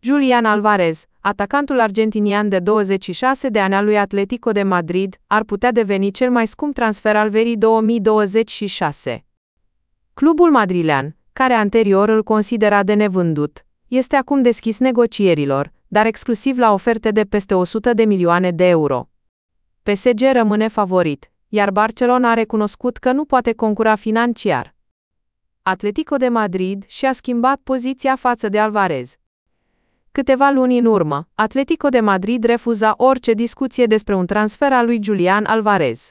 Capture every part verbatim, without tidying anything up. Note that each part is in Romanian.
Julián Álvarez, atacantul argentinian de douăzeci și șase de ani al lui Atlético de Madrid, ar putea deveni cel mai scump transfer al verii două mii douăzeci și șase. Clubul madrilean, care anterior îl considera de nevândut, este acum deschis negocierilor, dar exclusiv la oferte de peste o sută de milioane de euro. P S G rămâne favorit, iar Barcelona a recunoscut că nu poate concura financiar. Atlético de Madrid și-a schimbat poziția față de Álvarez. Câteva luni în urmă, Atlético de Madrid refuza orice discuție despre un transfer al lui Julián Álvarez.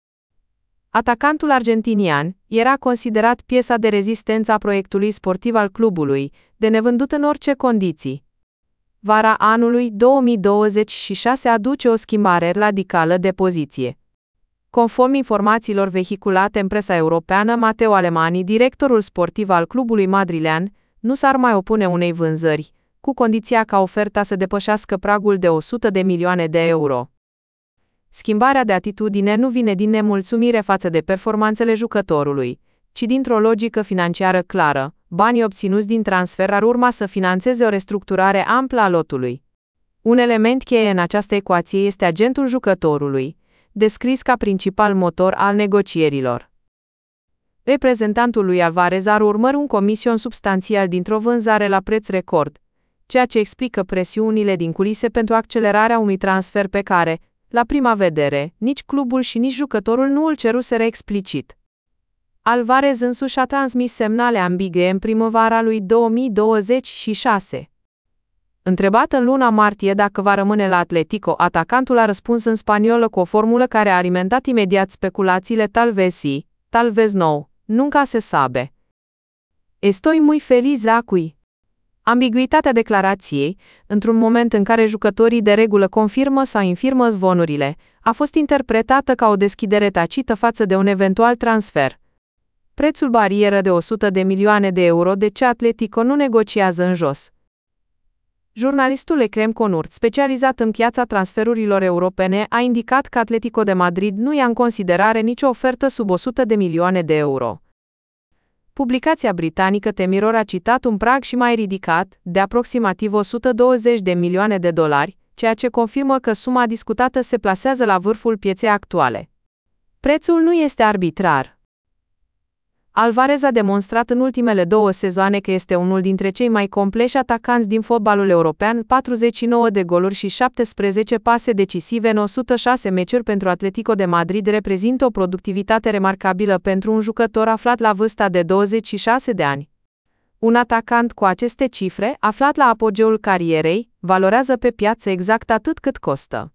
Atacantul argentinian era considerat piesa de rezistență a proiectului sportiv al clubului, de nevândut în orice condiții. Vara anului două mii douăzeci și șase aduce o schimbare radicală de poziție. Conform informațiilor vehiculate în presa europeană, Matteo Alemani, directorul sportiv al clubului madrilean, nu s-ar mai opune unei vânzări, cu condiția ca oferta să depășească pragul de o sută de milioane de euro. Schimbarea de atitudine nu vine din nemulțumire față de performanțele jucătorului, ci dintr-o logică financiară clară. Banii obținuți din transfer ar urma să finanțeze o restructurare amplă a lotului. Un element cheie în această ecuație este agentul jucătorului, descris ca principal motor al negocierilor. Reprezentantul lui Álvarez ar urmări un comision substanțial dintr-o vânzare la preț record, ceea ce explică presiunile din culise pentru accelerarea unui transfer pe care, la prima vedere, nici clubul și nici jucătorul nu îl ceruseră explicit. Álvarez însuși a transmis semnale ambigue în primăvara lui două mii douăzeci și șase. Întrebat în luna martie dacă va rămâne la Atlético, atacantul a răspuns în spaniolă cu o formulă care a alimentat imediat speculațiile tal vez sí, tal vez no, nunca se sabe. Estoy muy feliz aquí. Ambiguitatea declarației, într-un moment în care jucătorii de regulă confirmă sau infirmă zvonurile, a fost interpretată ca o deschidere tacită față de un eventual transfer. Prețul barieră de o sută de milioane de euro de ce Atlético nu negociază în jos. Jurnalistul Ecrem Conurt, specializat în piața transferurilor europene, a indicat că Atlético de Madrid nu ia în considerare nicio ofertă sub o sută de milioane de euro. Publicația britanică The Mirror a citat un prag și mai ridicat, de aproximativ o sută douăzeci de milioane de dolari, ceea ce confirmă că suma discutată se plasează la vârful pieței actuale. Prețul nu este arbitrar. Álvarez a demonstrat în ultimele două sezoane că este unul dintre cei mai compleși atacanți din fotbalul european, patruzeci și nouă de goluri și șaptesprezece pase decisive în o sută șase meciuri pentru Atlético de Madrid reprezintă o productivitate remarcabilă pentru un jucător aflat la vârsta de douăzeci și șase de ani. Un atacant cu aceste cifre, aflat la apogeul carierei, valorează pe piață exact atât cât costă.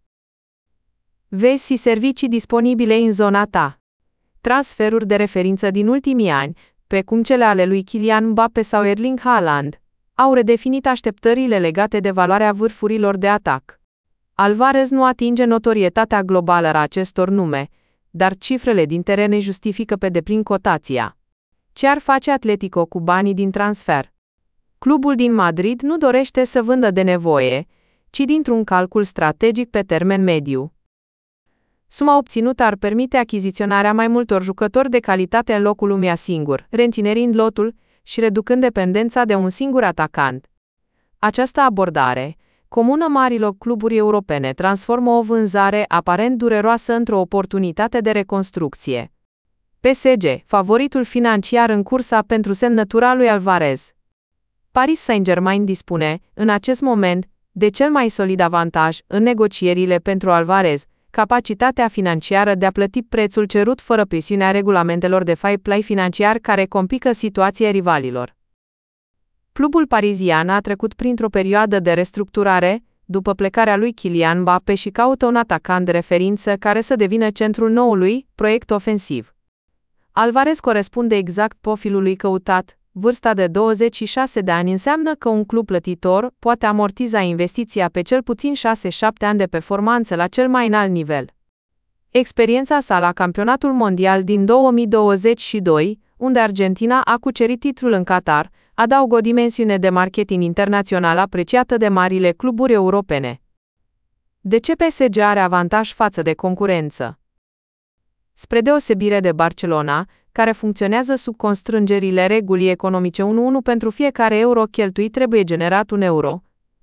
Vezi servicii disponibile în zona ta. Transferuri de referință din ultimii ani, precum cele ale lui Kylian Mbappé sau Erling Haaland, au redefinit așteptările legate de valoarea vârfurilor de atac. Álvarez nu atinge notorietatea globală a acestor nume, dar cifrele din teren îi justifică pe deplin cotația. Ce ar face Atlético cu banii din transfer? Clubul din Madrid nu dorește să vândă de nevoie, ci dintr-un calcul strategic pe termen mediu. Suma obținută ar permite achiziționarea mai multor jucători de calitate în locul unuia singur, reîntinerind lotul și reducând dependența de un singur atacant. Această abordare, comună marilor cluburi europene, transformă o vânzare aparent dureroasă într-o oportunitate de reconstrucție. P S G, favoritul financiar în cursa pentru semnătura lui Álvarez. Paris Saint-Germain dispune, în acest moment, de cel mai solid avantaj în negocierile pentru Álvarez, capacitatea financiară de a plăti prețul cerut fără presiunea regulamentelor de fair play financiar care complică situația rivalilor. Clubul parizian a trecut printr-o perioadă de restructurare, după plecarea lui Kylian Mbappé și caută un atacant de referință care să devină centrul noului proiect ofensiv. Álvarez corespunde exact profilului căutat. Vârsta de douăzeci și șase de ani înseamnă că un club plătitor poate amortiza investiția pe cel puțin șase șapte ani de performanță la cel mai înalt nivel. Experiența sa la campionatul mondial din două mii douăzeci și doi, unde Argentina a cucerit titlul în Qatar, adaugă o dimensiune de marketing internațional apreciată de marile cluburi europene. De ce P S G are avantaj față de concurență? Spre deosebire de Barcelona, care funcționează sub constrângerile regulii economice unu unu pentru fiecare euro cheltuit trebuie generat un euro,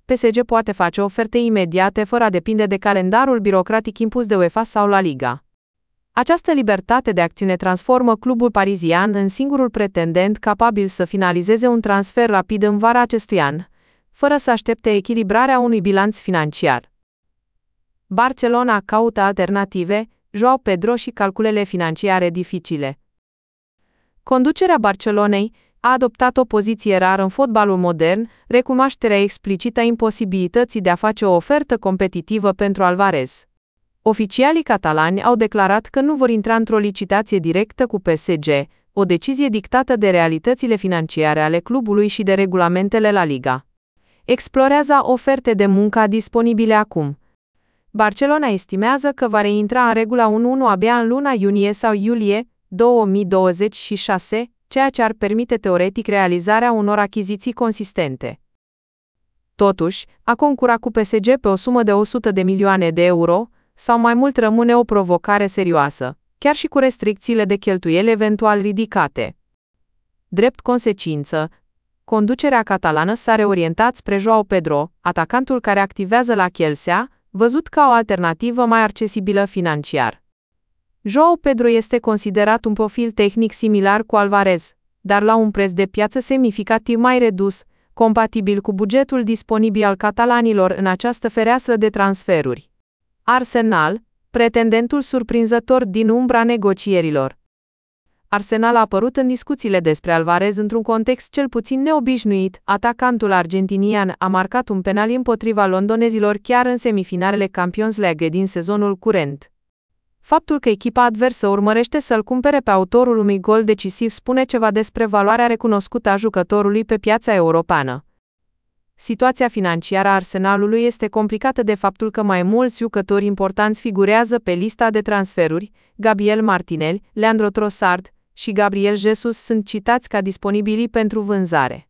P S G poate face oferte imediate fără a depinde de calendarul birocratic impus de UEFA sau La Liga. Această libertate de acțiune transformă clubul parizian în singurul pretendent capabil să finalizeze un transfer rapid în vara acestui an, fără să aștepte echilibrarea unui bilanț financiar. Barcelona caută alternative, João Pedro și calculele financiare dificile. Conducerea Barcelonei a adoptat o poziție rară în fotbalul modern, recunoașterea explicită a imposibilității de a face o ofertă competitivă pentru Alvarez. Oficialii catalani au declarat că nu vor intra într-o licitație directă cu P S G, o decizie dictată de realitățile financiare ale clubului și de regulamentele La Liga. Explorează oferte de muncă disponibile acum. Barcelona estimează că va reintra în regula unu unu abia în luna iunie sau iulie două mii douăzeci și șase, ceea ce ar permite teoretic realizarea unor achiziții consistente. Totuși, a concura cu P S G pe o sumă de o sută de milioane de euro, sau mai mult rămâne o provocare serioasă, chiar și cu restricțiile de cheltuieli eventual ridicate. Drept consecință, conducerea catalană s-a reorientat spre João Pedro, atacantul care activează la Chelsea, văzut ca o alternativă mai accesibilă financiar. João Pedro este considerat un profil tehnic similar cu Alvarez, dar la un preț de piață semnificativ mai redus, compatibil cu bugetul disponibil al catalanilor în această fereastră de transferuri. Arsenal, pretendentul surprinzător din umbra negocierilor. Arsenal a apărut în discuțiile despre Alvarez într-un context cel puțin neobișnuit. Atacantul argentinian a marcat un penal împotriva londonezilor chiar în semifinalele Champions League din sezonul curent. Faptul că echipa adversă urmărește să-l cumpere pe autorul unui gol decisiv spune ceva despre valoarea recunoscută a jucătorului pe piața europeană. Situația financiară a Arsenalului este complicată de faptul că mai mulți jucători importanți figurează pe lista de transferuri. Gabriel Martinelli, Leandro Trossard și Gabriel Jesus sunt citați ca disponibili pentru vânzare.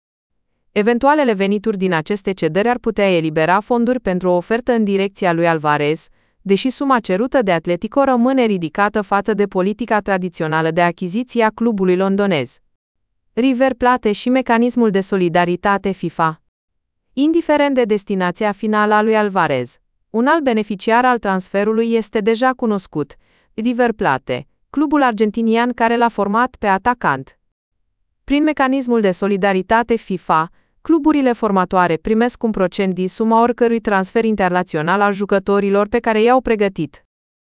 Eventualele venituri din aceste cedări ar putea elibera fonduri pentru o ofertă în direcția lui Alvarez, deși suma cerută de Atletico rămâne ridicată față de politica tradițională de achiziție a clubului londonez. River Plate și mecanismul de solidaritate FIFA. Indiferent de destinația finală a lui Alvarez, un alt beneficiar al transferului este deja cunoscut, River Plate, clubul argentinian care l-a format pe atacant. Prin mecanismul de solidaritate FIFA, cluburile formatoare primesc un procent din suma oricărui transfer internațional al jucătorilor pe care i-au pregătit.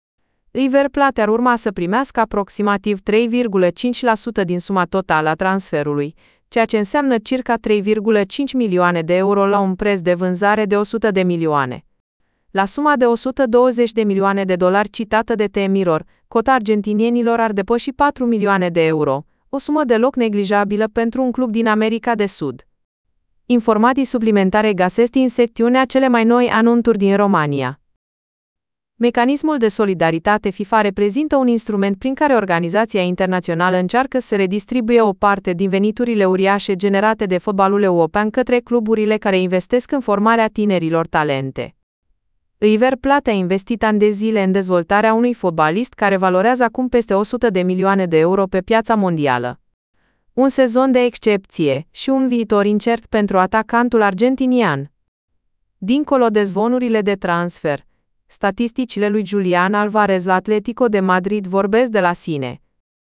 River Plate ar urma să primească aproximativ trei virgulă cinci la sută din suma totală a transferului, ceea ce înseamnă circa trei virgulă cinci milioane de euro la un preț de vânzare de o sută de milioane. La suma de o sută douăzeci de milioane de dolari citată de The Mirror, cota argentinienilor ar depăși patru milioane de euro, o sumă deloc neglijabilă pentru un club din America de Sud. Informații suplimentare găsesc în secțiunea cele mai noi anunțuri din România. Mecanismul de solidaritate FIFA reprezintă un instrument prin care organizația internațională încearcă să redistribuie o parte din veniturile uriașe generate de fotbalul european către cluburile care investesc în formarea tinerilor talente. River Plate a investit ani de zile în dezvoltarea unui fotbalist care valorează acum peste o sută de milioane de euro pe piața mondială. Un sezon de excepție și un viitor incert pentru atacantul argentinian. Dincolo de zvonurile de transfer, statisticile lui Julián Alvarez la Atlético de Madrid vorbesc de la sine.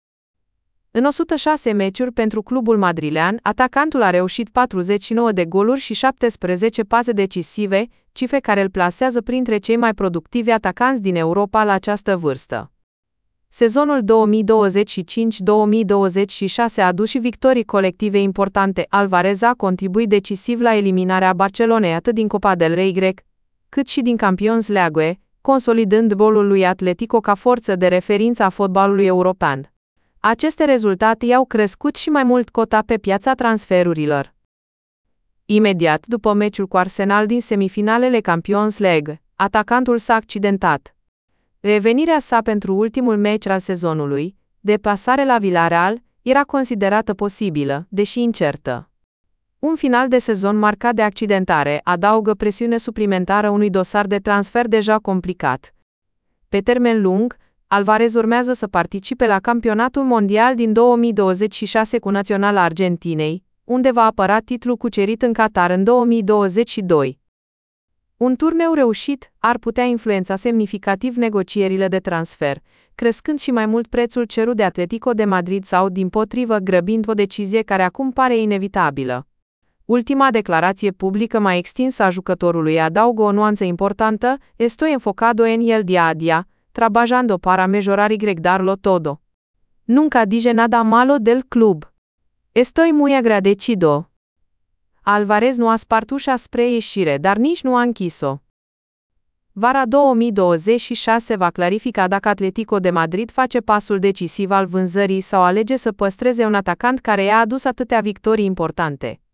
În o sută șase meciuri pentru clubul madrilean, atacantul a reușit patruzeci și nouă de goluri și șaptesprezece pase decisive, cifre care îl plasează printre cei mai productivi atacanți din Europa la această vârstă. Sezonul două mii douăzeci și cinci două mii douăzeci și șase a adus și victorii colective importante. Alvarez a contribuit decisiv la eliminarea Barcelonei atât din Copa del Rey grec, cât și din Champions League, consolidând rolul lui Atletico ca forță de referință a fotbalului european. Aceste rezultate i-au crescut și mai mult cota pe piața transferurilor. Imediat după meciul cu Arsenal din semifinalele Champions League, atacantul s-a accidentat. Revenirea sa pentru ultimul meci al sezonului, deplasare la Villarreal, era considerată posibilă, deși incertă. Un final de sezon marcat de accidentare adaugă presiune suplimentară unui dosar de transfer deja complicat. Pe termen lung, Alvarez urmează să participe la campionatul mondial din două mii douăzeci și șase cu naționala Argentinei, unde va apăra titlul cucerit în Qatar în două mii douăzeci și doi. Un turneu reușit ar putea influența semnificativ negocierile de transfer, crescând și mai mult prețul cerut de Atletico de Madrid sau, dimpotrivă, grăbind o decizie care acum pare inevitabilă. Ultima declarație publică mai extinsă a jucătorului adaugă o nuanță importantă: estoy enfocado en el día a día, trabajando para mejorar y darlo todo. Nunca dije nada malo del club. Estoy muy agradecido. Alvarez nu a spart ușa spre ieșire, dar nici nu a închis-o. Vara două mii douăzeci și șase va clarifica dacă Atletico de Madrid face pasul decisiv al vânzării sau alege să păstreze un atacant care i-a adus atâtea victorii importante.